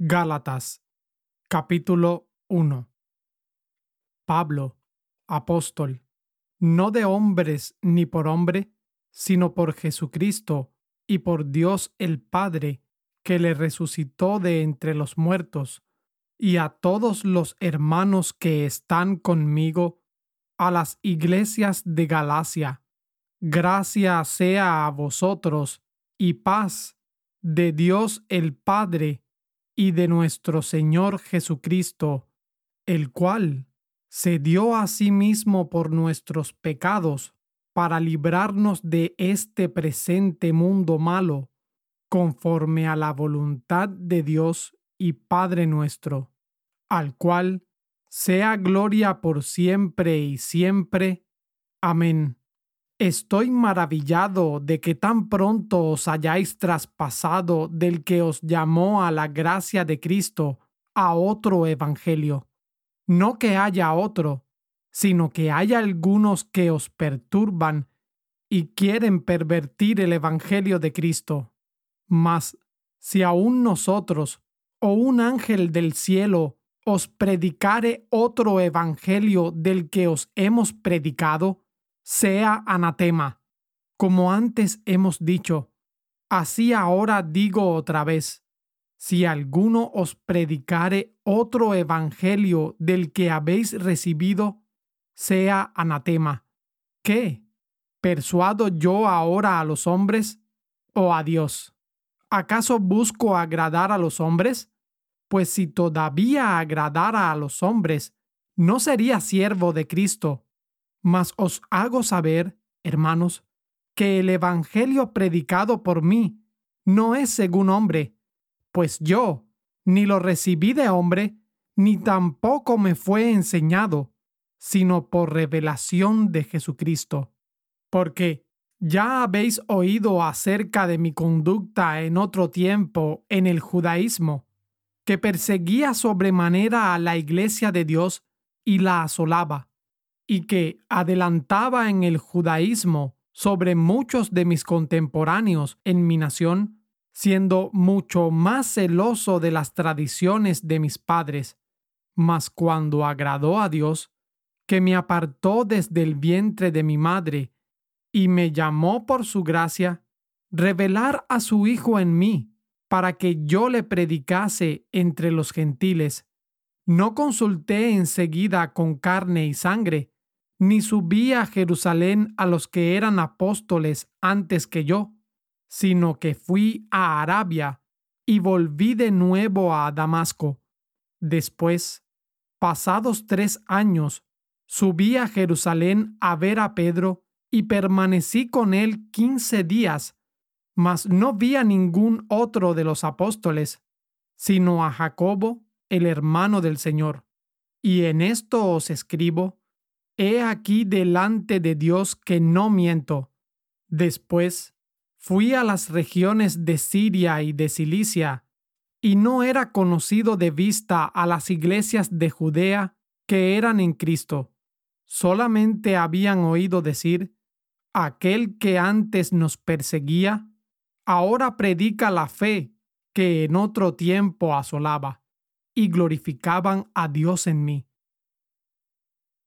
Gálatas, capítulo 1. Pablo, apóstol, no de hombres ni por hombre, sino por Jesucristo y por Dios el Padre, que le resucitó de entre los muertos, y a todos los hermanos que están conmigo, a las iglesias de Galacia. Gracia sea a vosotros y paz de Dios el Padre y de nuestro Señor Jesucristo, el cual se dio a sí mismo por nuestros pecados para librarnos de este presente mundo malo, conforme a la voluntad de Dios y Padre nuestro, al cual sea gloria por siempre y siempre. Amén. Estoy maravillado de que tan pronto os hayáis traspasado del que os llamó a la gracia de Cristo a otro evangelio. No que haya otro, sino que haya algunos que os perturban y quieren pervertir el evangelio de Cristo. Mas si aún nosotros o un ángel del cielo os predicare otro evangelio del que os hemos predicado, sea anatema. Como antes hemos dicho, así ahora digo otra vez: si alguno os predicare otro evangelio del que habéis recibido, sea anatema. ¿Qué? ¿Persuado yo ahora a los hombres o a Dios? ¿Acaso busco agradar a los hombres? Pues si todavía agradara a los hombres, no sería siervo de Cristo. Mas os hago saber, hermanos, que el evangelio predicado por mí no es según hombre, pues yo ni lo recibí de hombre, ni tampoco me fue enseñado, sino por revelación de Jesucristo. Porque ya habéis oído acerca de mi conducta en otro tiempo en el judaísmo, que perseguía sobremanera a la iglesia de Dios y la asolaba, y que adelantaba en el judaísmo sobre muchos de mis contemporáneos en mi nación, siendo mucho más celoso de las tradiciones de mis padres. Mas cuando agradó a Dios, que me apartó desde el vientre de mi madre y me llamó por su gracia, revelar a su Hijo en mí, para que yo le predicase entre los gentiles, no consulté enseguida con carne y sangre, ni subí a Jerusalén a los que eran apóstoles antes que yo, sino que fui a Arabia y volví de nuevo a Damasco. Después, pasados 3 años, subí a Jerusalén a ver a Pedro y permanecí con él 15 días, mas no vi a ningún otro de los apóstoles, sino a Jacobo, el hermano del Señor. Y en esto os escribo: he aquí delante de Dios que no miento. Después fui a las regiones de Siria y de Cilicia, y no era conocido de vista a las iglesias de Judea que eran en Cristo. Solamente habían oído decir: aquel que antes nos perseguía, ahora predica la fe que en otro tiempo asolaba, y glorificaban a Dios en mí.